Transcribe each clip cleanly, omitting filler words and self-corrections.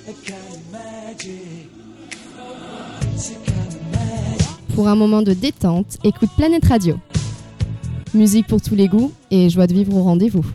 Pour un moment de détente, écoute Planète Radio. Musique pour tous les goûts et joie de vivre au rendez-vous.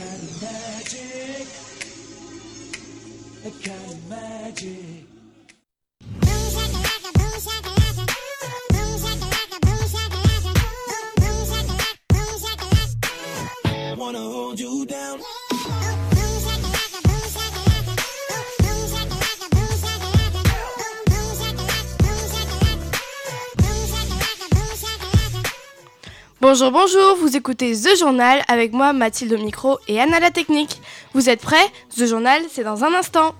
Bonjour, vous écoutez The Journal avec moi Mathilde au micro et Anna la technique. Vous êtes prêts ? The Journal, c'est dans un instant.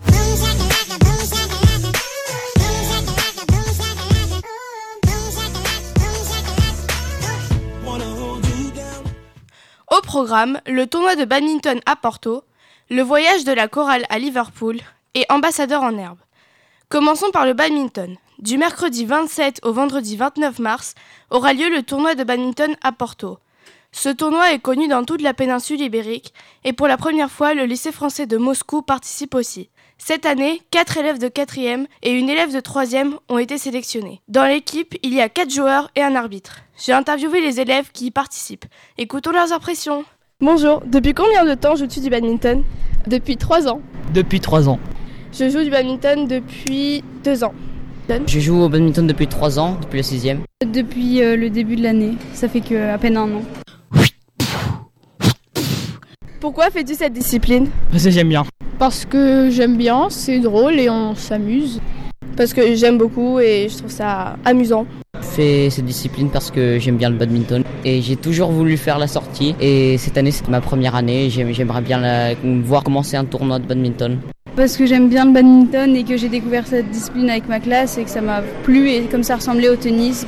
Au programme, le tournoi de badminton à Porto, le voyage de la chorale à Liverpool et ambassadeur en herbe. Commençons par le badminton. Du mercredi 27 au vendredi 29 mars aura lieu le tournoi de badminton à Porto. Ce tournoi est connu dans toute la péninsule ibérique et pour la première fois, le lycée français de Moscou participe aussi. Cette année, 4 élèves de 4e et une élève de 3e ont été sélectionnés. Dans l'équipe, il y a 4 joueurs et un arbitre. J'ai interviewé les élèves qui y participent. Écoutons leurs impressions. Bonjour, depuis combien de temps joues-tu du badminton ? Depuis 3 ans. Depuis 3 ans. Je joue du badminton depuis 2 ans. Je joue au badminton depuis 3 ans, depuis la 6e. Depuis le début de l'année, ça fait à peine 1 an. Pourquoi fais-tu cette discipline ? Parce que j'aime bien. Parce que j'aime bien, c'est drôle et on s'amuse. Parce que j'aime beaucoup et je trouve ça amusant. Je fais cette discipline parce que j'aime bien le badminton et j'ai toujours voulu faire la sortie et cette année c'est ma première année, j'aimerais bien voir commencer un tournoi de badminton. Parce que j'aime bien le badminton et que j'ai découvert cette discipline avec ma classe et que ça m'a plu et comme ça ressemblait au tennis.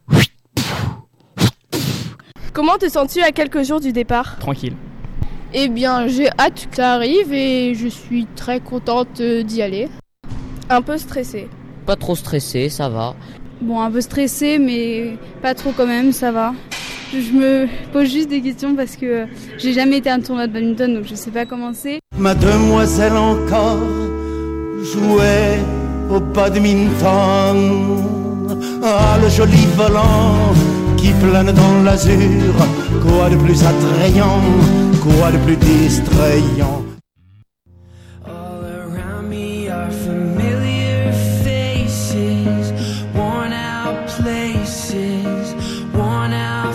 Comment te sens-tu à quelques jours du départ ? Tranquille. Eh bien, j'ai hâte que ça arrive et je suis très contente d'y aller. Un peu stressée. Pas trop stressé, ça va. Bon, un peu stressée, mais pas trop quand même, ça va. Je me pose juste des questions parce que j'ai jamais été à un tournoi de badminton, donc je sais pas comment c'est. Ma demoiselle encore jouait au badminton. Ah, le joli volant qui plane dans l'azur. Quoi de plus attrayant, quoi de plus distrayant. All around me are familiar faces, worn out places, worn out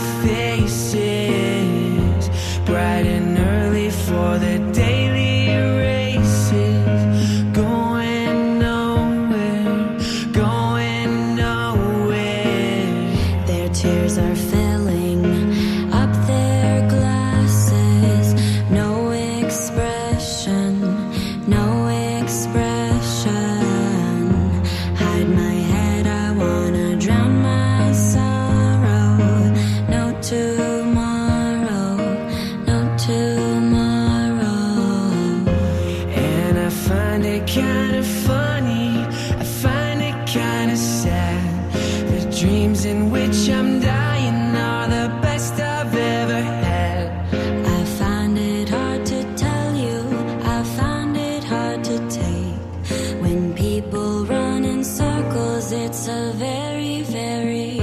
faces, bright and early for the daily races, going nowhere, going nowhere. Their tears are filling up their glasses, no expression, no expression. Hide my head, I wanna drown my sorrow. No tomorrow, no tomorrow. And I find it kinda funny, I find it kinda sad. The dreams in which I'm dying are the best I've ever had. I find it hard to tell you, I find it hard to take. When people run in circles, it's a very, very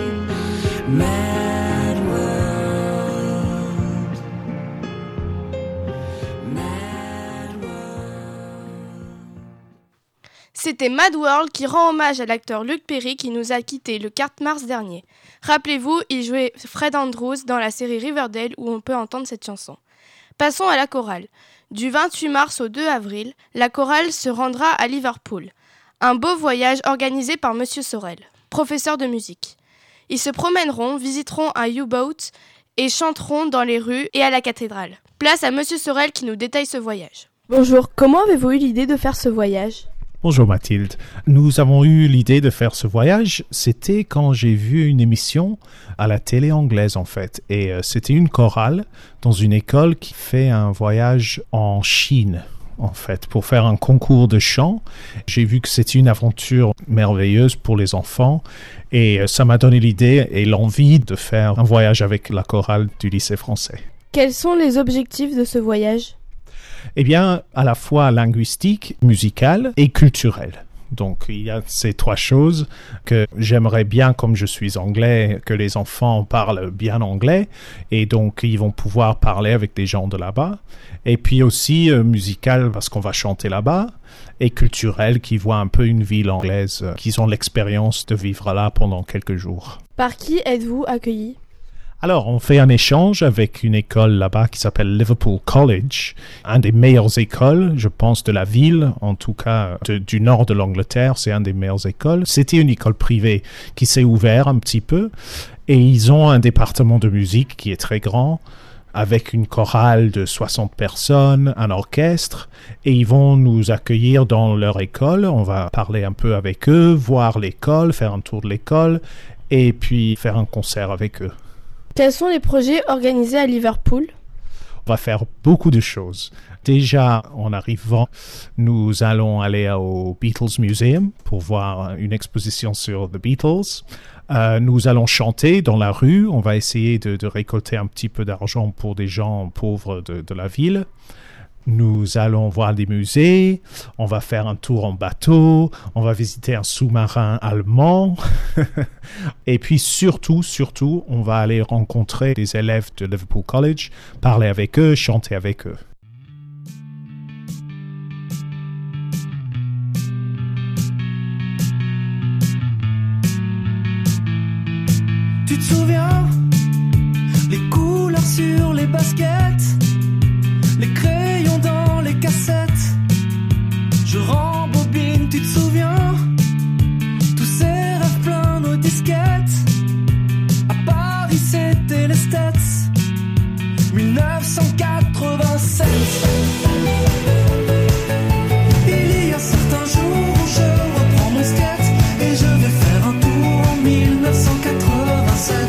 mad world. Mad world. C'était Mad World qui rend hommage à l'acteur Luc Perry qui nous a quittés le 4 mars dernier. Rappelez-vous, il jouait Fred Andrews dans la série Riverdale où on peut entendre cette chanson. Passons à la chorale. Du 28 mars au 2 avril, la chorale se rendra à Liverpool. Un beau voyage organisé par Monsieur Sorel, professeur de musique. Ils se promèneront, visiteront un U-boat et chanteront dans les rues et à la cathédrale. Place à Monsieur Sorel qui nous détaille ce voyage. Bonjour, comment avez-vous eu l'idée de faire ce voyage ? Bonjour Mathilde. Nous avons eu l'idée de faire ce voyage, c'était quand j'ai vu une émission à la télé anglaise en fait. Et c'était une chorale dans une école qui fait un voyage en Chine en fait pour faire un concours de chant. J'ai vu que c'était une aventure merveilleuse pour les enfants et ça m'a donné l'idée et l'envie de faire un voyage avec la chorale du lycée français. Quels sont les objectifs de ce voyage ? Eh bien, à la fois linguistique, musicale et culturelle. Donc, il y a ces trois choses que j'aimerais bien, comme je suis anglais, que les enfants parlent bien anglais. Et donc, ils vont pouvoir parler avec des gens de là-bas. Et puis aussi musical, parce qu'on va chanter là-bas. Et culturel, qui voient un peu une ville anglaise, qui ont l'expérience de vivre là pendant quelques jours. Par qui êtes-vous accueillis ? Alors, on fait un échange avec une école là-bas qui s'appelle Liverpool College, un des meilleures écoles, je pense, de la ville, en tout cas du nord de l'Angleterre, c'est un des meilleures écoles. C'était une école privée qui s'est ouverte un petit peu, et ils ont un département de musique qui est très grand, avec une chorale de 60 personnes, un orchestre, et ils vont nous accueillir dans leur école. On va parler un peu avec eux, voir l'école, faire un tour de l'école, et puis faire un concert avec eux. Quels sont les projets organisés à Liverpool ? On va faire beaucoup de choses. Déjà, en arrivant, nous allons aller au Beatles Museum pour voir une exposition sur The Beatles. Nous allons chanter dans la rue. On va essayer de récolter un petit peu d'argent pour des gens pauvres de la ville. Nous allons voir des musées, on va faire un tour en bateau, on va visiter un sous-marin allemand. Et puis surtout, on va aller rencontrer des élèves de Liverpool College, parler avec eux, chanter avec eux. Tu te souviens, les couleurs sur les baskets, les crayons dans les cassettes, je rembobine, tu te souviens, tous ces rêves pleins nos disquettes, à Paris c'était les States, 1987. Il y a certains jours où je reprends mon skate et je vais faire un tour en 1987.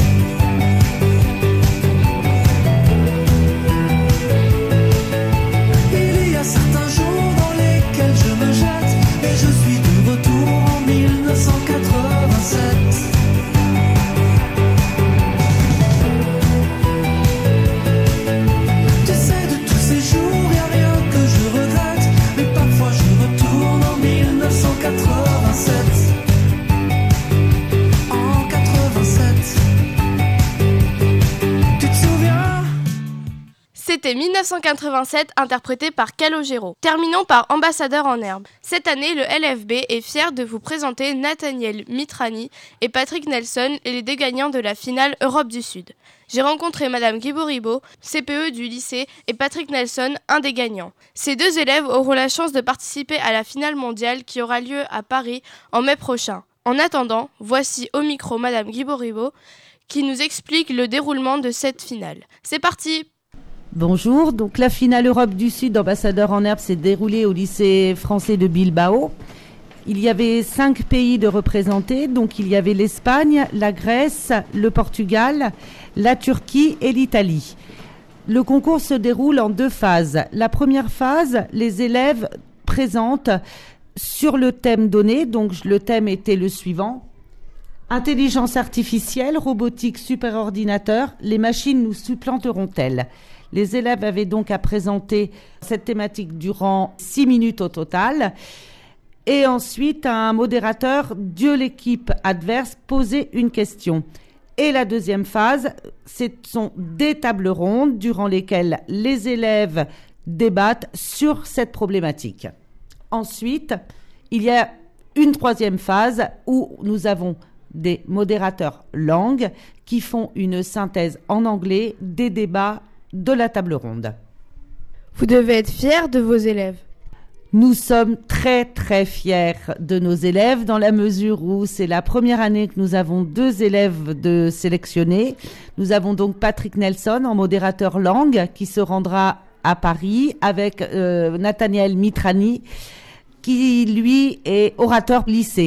C'était 1987, interprété par Calogero. Terminons par Ambassadeur en herbe. Cette année, le LFB est fier de vous présenter Nathaniel Mitrani et Patrick Nelson, les deux gagnants de la finale Europe du Sud. J'ai rencontré Madame Guiboribo, CPE du lycée, et Patrick Nelson, un des gagnants. Ces deux élèves auront la chance de participer à la finale mondiale qui aura lieu à Paris en mai prochain. En attendant, voici au micro Madame Guiboribo qui nous explique le déroulement de cette finale. C'est parti! Bonjour, donc la finale Europe du Sud Ambassadeur en herbe s'est déroulée au lycée français de Bilbao. Il y avait 5 pays de représentés, donc il y avait l'Espagne, la Grèce, le Portugal, la Turquie et l'Italie. Le concours se déroule en 2 phases. La première phase, les élèves présentent sur le thème donné, donc le thème était le suivant. Intelligence artificielle, robotique, superordinateur, les machines nous supplanteront-elles ? Les élèves avaient donc à présenter cette thématique durant 6 minutes au total. Et ensuite, un modérateur de l'équipe adverse posait une question. Et la deuxième phase, ce sont des tables rondes durant lesquelles les élèves débattent sur cette problématique. Ensuite, il y a une troisième phase où nous avons des modérateurs langue qui font une synthèse en anglais des débats de la table ronde. Vous devez être fiers de vos élèves. Nous sommes très très fiers de nos élèves dans la mesure où c'est la première année que nous avons 2 élèves de sélectionnés. Nous avons donc Patrick Nelson en modérateur langue qui se rendra à Paris avec Nathaniel Mitrani qui lui est orateur lycée.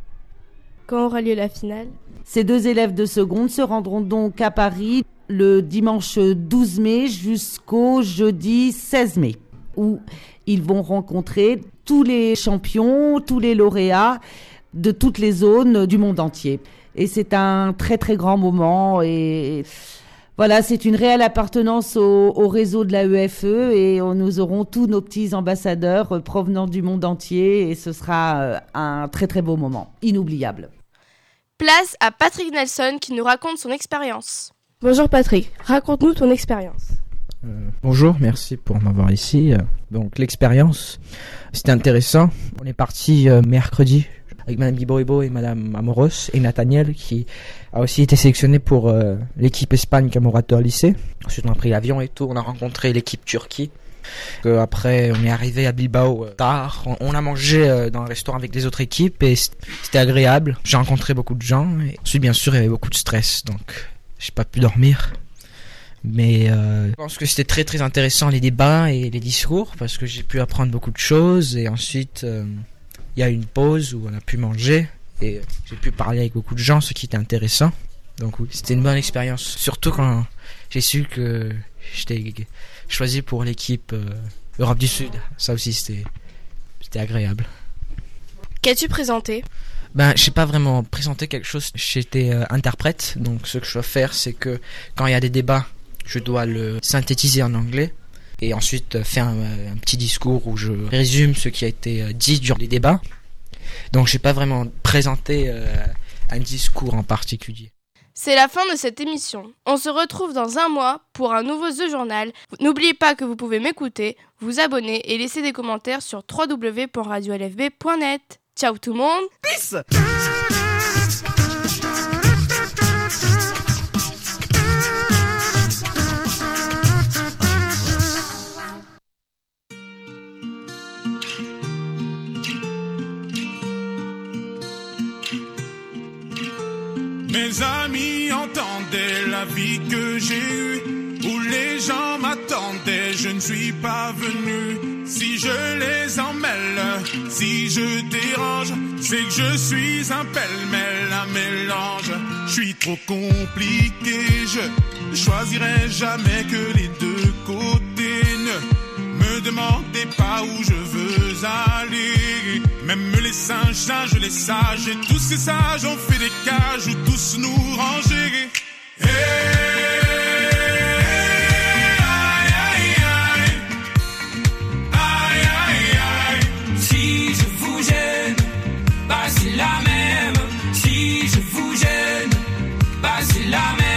Quand aura lieu la finale ? Ces 2 élèves de seconde se rendront donc à Paris le dimanche 12 mai jusqu'au jeudi 16 mai, où ils vont rencontrer tous les champions, tous les lauréats de toutes les zones du monde entier. Et c'est un très très grand moment et Voilà, c'est une réelle appartenance au réseau de la EFE et nous aurons tous nos petits ambassadeurs provenant du monde entier et ce sera un très très beau moment, inoubliable. Place à Patrick Nelson qui nous raconte son expérience. Bonjour Patrick, raconte-nous ton expérience. Bonjour, merci pour m'avoir ici. Donc l'expérience, c'était intéressant. On est parti mercredi avec Madame Biboribo et Madame Amoros et Nathaniel qui a aussi été sélectionné pour l'équipe Espagne Camorato lycée. Ensuite on a pris l'avion et tout, on a rencontré l'équipe Turquie. Après on est arrivé à Bilbao tard, on a mangé dans un restaurant avec les autres équipes et c'était agréable. J'ai rencontré beaucoup de gens et ensuite bien sûr il y avait beaucoup de stress donc j'ai pas pu dormir. Mais je pense que c'était très très intéressant les débats et les discours parce que j'ai pu apprendre beaucoup de choses et ensuite il y a eu une pause où on a pu manger et j'ai pu parler avec beaucoup de gens, ce qui était intéressant. Donc oui, c'était une bonne expérience, surtout quand j'ai su que j'étais choisi pour l'équipe Europe du Sud. Ça aussi c'était agréable. Qu'as-tu présenté ? J'ai pas vraiment présenté quelque chose, j'étais interprète, donc ce que je dois faire c'est que quand il y a des débats, je dois le synthétiser en anglais et ensuite faire un petit discours où je résume ce qui a été dit durant les débats. Donc j'ai pas vraiment présenté un discours en particulier. C'est la fin de cette émission. On se retrouve dans un mois pour un nouveau The Journal. N'oubliez pas que vous pouvez m'écouter, vous abonner et laisser des commentaires sur www.radiolfb.net. Ciao tout le monde. Peace. Mes amis entendaient la vie que j'ai eue, où les gens m'attendaient, je ne suis pas venu. Si je les emmêle, si je dérange, c'est que je suis un pêle-mêle, un mélange. Je suis trop compliqué, je choisirai jamais que les deux côtés. Ne me demandez pas où je veux aller. Même les singes, les sages, et tous ces sages ont fait des cages où tous nous ranger. Si je vous gêne, c'est la même. Si je vous gêne, c'est la même.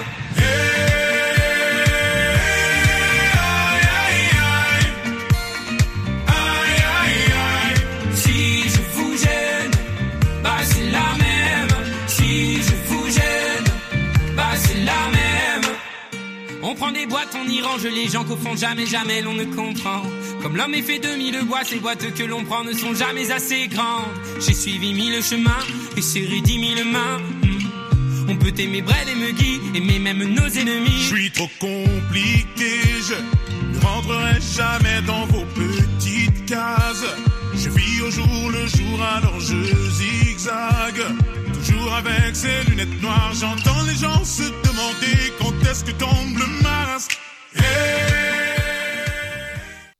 On prend des boîtes, on y range les gens qu'au fond jamais l'on ne comprend. Comme l'homme est fait de mille boîtes, ces boîtes que l'on prend ne sont jamais assez grandes. J'ai suivi 1000 chemins et serré 10 000 mains. On peut aimer Brel et Megui, aimer même nos ennemis. Je suis trop compliqué, je ne rentrerai jamais dans vos petites cases. Je vis au jour le jour, alors je zigzague. Toujours avec ces lunettes noires, j'entends les gens se demander quand est-ce que tombe le masque.